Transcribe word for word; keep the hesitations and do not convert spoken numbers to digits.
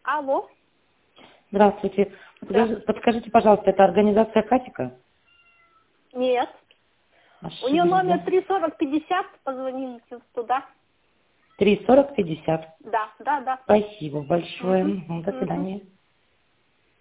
Алло. Здравствуйте. Подскажи- Подскажите, пожалуйста, это организация Катика? Нет. У нее Ошиблись, номер да? три сорок пятьдесят. Позвоните туда. три сорок пятьдесят. Да, да, да. Спасибо большое. Угу. Мгм, до Угу. свидания.